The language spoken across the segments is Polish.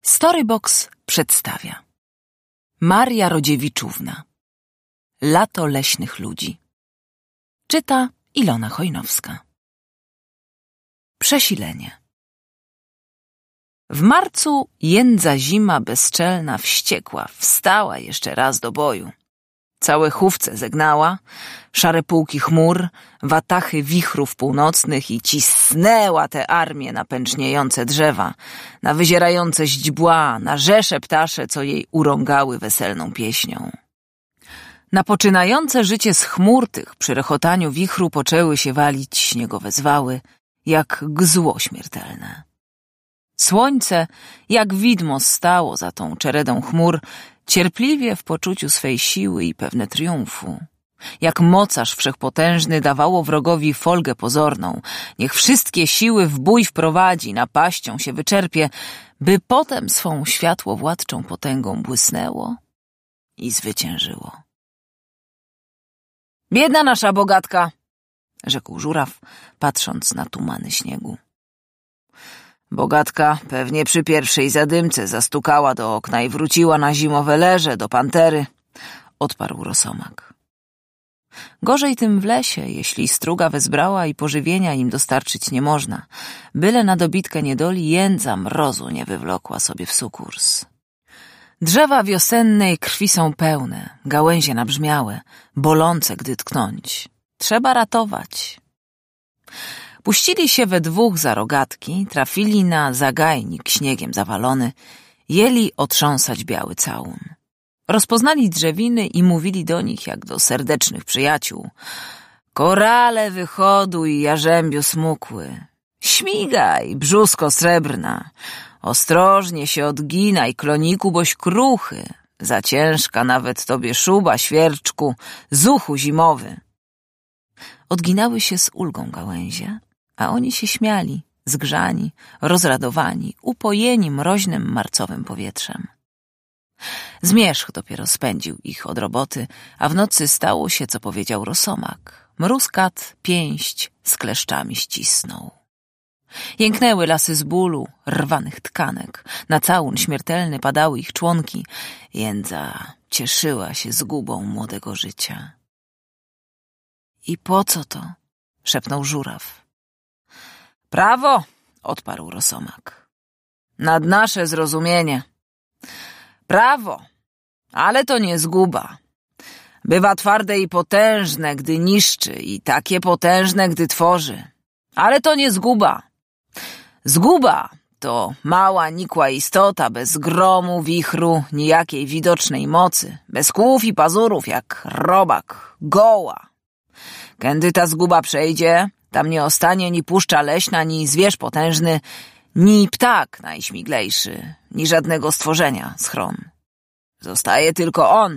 Storybox przedstawia Maria Rodziewiczówna. Lato leśnych ludzi. Czyta Ilona Chojnowska. Przesilenie. W marcu jędza zima bezczelna wściekła, wstała jeszcze raz do boju. Całe chówce zegnała, szare pułki chmur, watachy wichrów północnych i cisnęła te armie na pęczniejące drzewa, na wyzierające źdźbła, na rzesze ptasze, co jej urągały weselną pieśnią. Na poczynające życie z chmur tych przy rechotaniu wichru poczęły się walić śniegowe zwały, jak gzło śmiertelne. Słońce, jak widmo, stało za tą czeredą chmur, cierpliwie w poczuciu swej siły i pewne triumfu. Jak mocarz wszechpotężny dawało wrogowi folgę pozorną, niech wszystkie siły w bój wprowadzi, napaścią się wyczerpie, by potem swą światłowładczą potęgą błysnęło i zwyciężyło. Biedna nasza bogatka, rzekł żuraw, patrząc na tumany śniegu. Bogatka pewnie przy pierwszej zadymce zastukała do okna i wróciła na zimowe leże do pantery, odparł rosomak. Gorzej tym w lesie, jeśli struga wezbrała i pożywienia im dostarczyć nie można, byle na dobitkę niedoli jędza mrozu nie wywlokła sobie w sukurs. Drzewa wiosennej krwi są pełne, gałęzie nabrzmiałe, bolące gdy tknąć. Trzeba ratować. Puścili się we dwóch za rogatki, trafili na zagajnik śniegiem zawalony, jęli otrząsać biały całun. Rozpoznali drzewiny i mówili do nich jak do serdecznych przyjaciół. Korale wychoduj, jarzębiu smukły, śmigaj, brzusko srebrna, ostrożnie się odginaj, kloniku, boś kruchy, za ciężka nawet tobie szuba, świerczku, zuchu zimowy. Odginały się z ulgą gałęzie, a oni się śmiali, zgrzani, rozradowani, upojeni mroźnym marcowym powietrzem. Zmierzch dopiero spędził ich od roboty, a w nocy stało się, co powiedział rosomak. Mrózkat pięść z kleszczami ścisnął. Jęknęły lasy z bólu, rwanych tkanek, na całun śmiertelny padały ich członki. Jędza cieszyła się zgubą młodego życia. I po co to? Szepnął żuraw. Prawo, odparł rosomak. Nad nasze zrozumienie. Prawo, ale to nie zguba. Bywa twarde i potężne, gdy niszczy, i takie potężne, gdy tworzy. Ale to nie zguba. Zguba to mała, nikła istota, bez gromu, wichru, nijakiej widocznej mocy, bez kłów i pazurów, jak robak, goła. Kędy ta zguba przejdzie, tam nie ostanie ni puszcza leśna, ni zwierz potężny, ni ptak najśmiglejszy, ni żadnego stworzenia schron. Zostaje tylko on.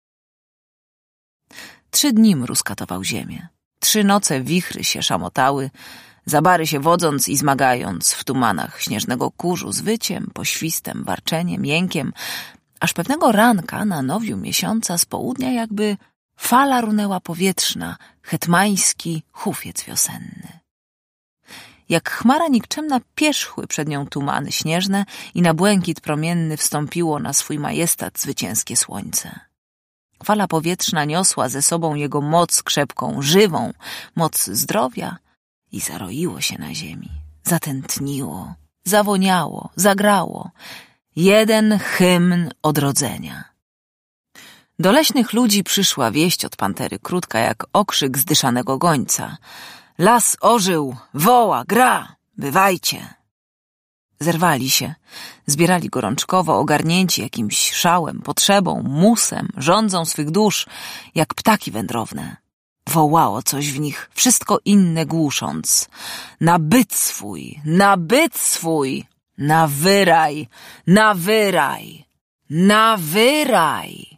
3 dni mrózkatował ziemię. 3 noce wichry się szamotały, zabary się wodząc i zmagając w tumanach śnieżnego kurzu z wyciem, poświstem, warczeniem, jękiem, aż pewnego ranka na nowiu miesiąca z południa jakby fala runęła powietrzna, hetmański hufiec wiosenny. Jak chmara nikczemna pierzchły przed nią tumany śnieżne i na błękit promienny wstąpiło na swój majestat zwycięskie słońce. Fala powietrzna niosła ze sobą jego moc krzepką, żywą, moc zdrowia i zaroiło się na ziemi, zatętniło, zawoniało, zagrało. Jeden hymn odrodzenia. Do leśnych ludzi przyszła wieść od pantery krótka jak okrzyk zdyszanego gońca. Las ożył, woła, gra, bywajcie. Zerwali się, zbierali gorączkowo, ogarnięci jakimś szałem, potrzebą, musem, rządzą swych dusz, jak ptaki wędrowne. Wołało coś w nich, wszystko inne głusząc. Na byt swój, na byt swój, na wyraj, na wyraj, na wyraj.